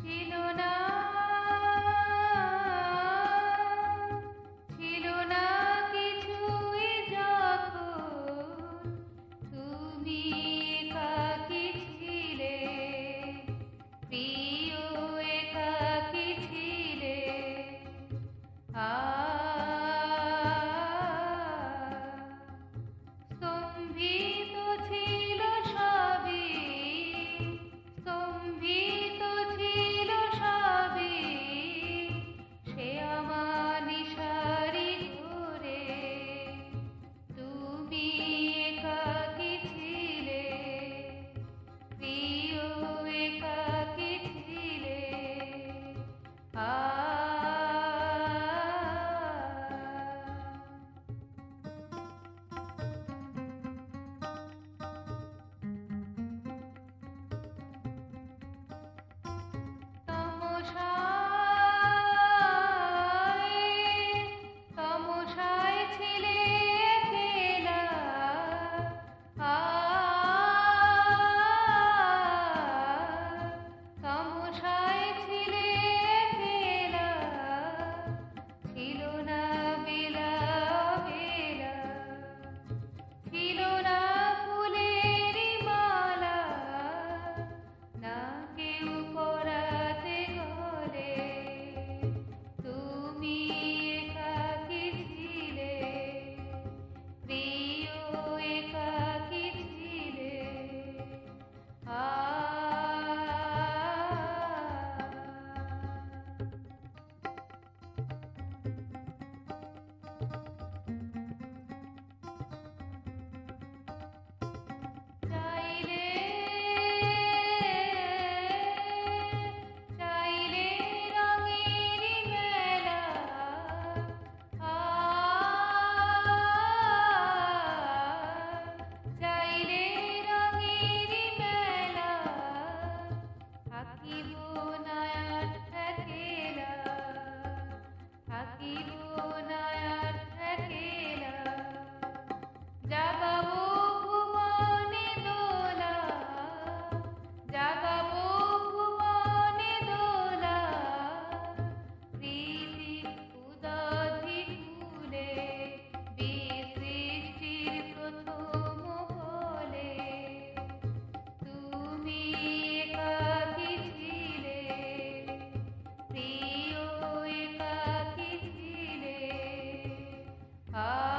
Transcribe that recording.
ছিল না, ছিল না কিছুই যখন তুমি একাকী ছিলে, প্রিয় একাকী ছিলে। স্তম্ভিত ছিল সবই, স্তম্ভিত ছিল সবই, সে আমার নিশারি ঘরে তুমি একাকী ছিলে, প্রিয় একাকী ছিলে। তমসায় ছিলে একলা, তমসায় ছিলে একলা, ছিল না বেলা বেলা, ছিল না ফুলের মালা, না কেউ পরাতে গলে, তুমি একাকী ছিলে, প্রিয় একাকী ছিলে। চাইলে, চাইলে রঙের মেলা, চাইলে রঙের মেলা, থাকিব না আর একলা, থাকিব না আর একলা। জাগাবো ভুবনে দোলা, জাগাবো ভুবনে দোলা, প্রীতি উদধি ফুলে, সৃষ্টির প্রথম ফলে, তুমি একাকী ছিলে, প্রিয় একাকী ছিলে।